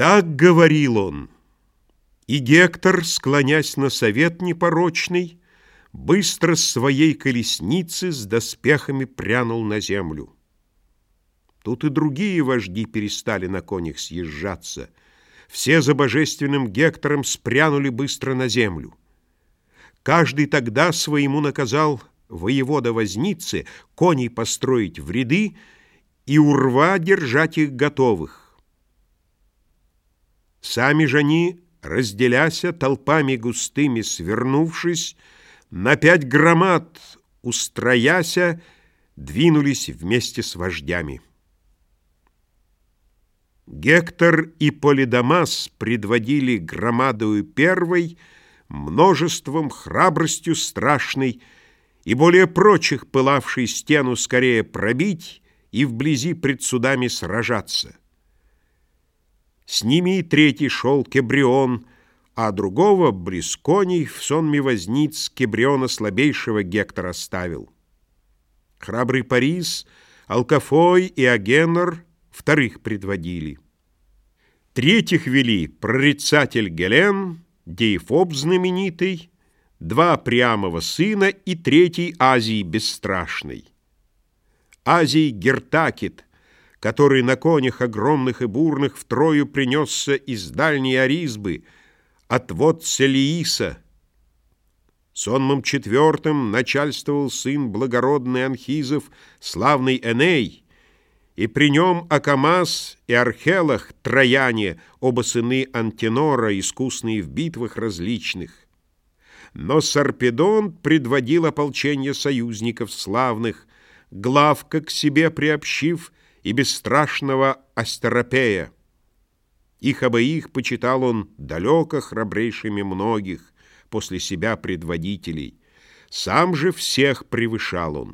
Так говорил он, и Гектор, склонясь на совет непорочный, быстро с своей колесницы с доспехами прянул на землю. Тут и другие вожди перестали на конях съезжаться. Все за божественным Гектором спрянули быстро на землю. Каждый тогда своему наказал воевода возницы коней построить в ряды и у рва держать их готовых. Сами же они, разделяся, толпами густыми свернувшись, на 5 громад устрояся, двинулись вместе с вождями. Гектор и Полидамас предводили громадою первой, множеством, храбростью страшной, и более прочих пылавшей стену скорее пробить и вблизи пред судами сражаться. С ними и третий шел Кебрион, а другого близ коней в сонме возниц Кебриона слабейшего Гектор оставил. Храбрый Парис, Алкафой и Агенор вторых предводили. Третьих вели прорицатель Гелен, Деифоб знаменитый, 2 Приамова сына и 3 Азий бесстрашный. Азий Гертакит, который на конях огромных и бурных втрою принесся из дальней Аризбы, отвод Селииса. Сонмом 4 начальствовал сын благородный Анхизов, славный Эней, и при нем Акамас и Архелах, трояне, оба сыны Антенора, искусные в битвах различных. Но Сарпедон предводил ополчение союзников славных, Главка к себе приобщив и бесстрашного Астеропея. Их обоих почитал он далеко храбрейшими многих, после себя предводителей. Сам же всех превышал он.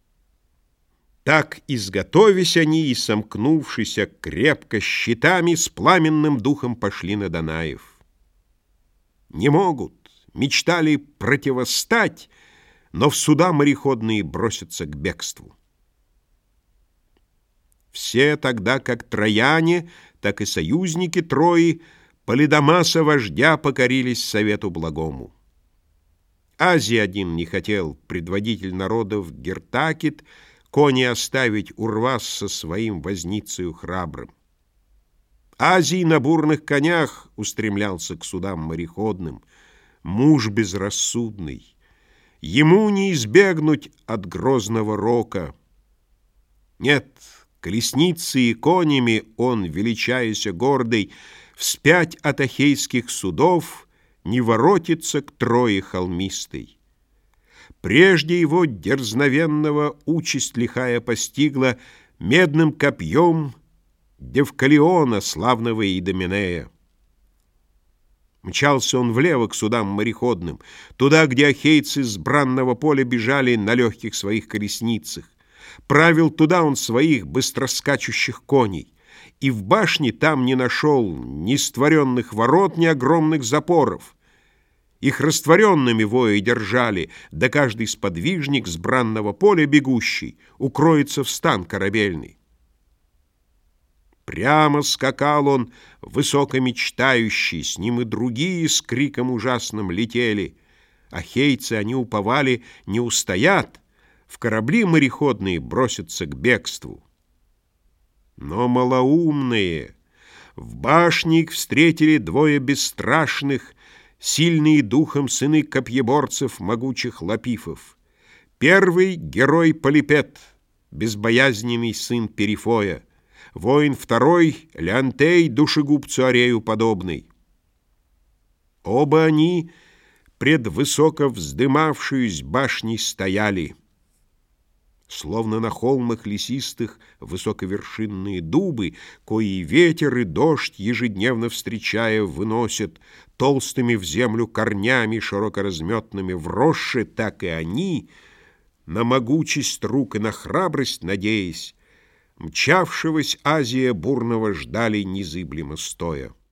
Так, изготовясь они и сомкнувшися крепко щитами, с пламенным духом пошли на Данаев. Не могут, мечтали противостать, но в суда мореходные бросятся к бегству. Все тогда, как трояне, так и союзники Трои, Полидамаса вождя покорились совету благому. Азий один не хотел, предводитель народов Гертакит, кони оставить у рва со своим возницею храбрым. Азий на бурных конях устремлялся к судам мореходным, муж безрассудный. Ему не избегнуть от грозного рока. Нет, колесницей и конями он, величаяся гордый, вспять от ахейских судов не воротится к Трое холмистой. Прежде его дерзновенного участь лихая постигла медным копьем Девкалиона, славного Идоменея. Мчался он влево к судам мореходным, туда, где ахейцы с бранного поля бежали на легких своих колесницах. Правил туда он своих быстроскачущих коней, и в башне там не нашел ни створенных ворот, ни огромных запоров. Их растворенными вои держали, да каждый сподвижник с бранного поля бегущий укроется в стан корабельный. Прямо скакал он, высокомечтающий, с ним и другие с криком ужасным летели. Ахейцы, они уповали, не устоят, в корабли мореходные бросятся к бегству. Но малоумные, в башне их встретили 2 бесстрашных, сильные духом сыны копьеборцев, могучих лапифов. Первый — герой Полипет, безбоязненный сын Перифоя. Воин второй — Леонтей, душегубцу Арею подобный. Оба они пред высоко вздымавшуюся башней стояли. Словно на холмах лесистых высоковершинные дубы, кои ветер и дождь ежедневно встречая выносят толстыми в землю корнями широкоразметными вросши, так и они, на могучесть рук и на храбрость надеясь, мчавшегося Азия бурного ждали незыблемо стоя.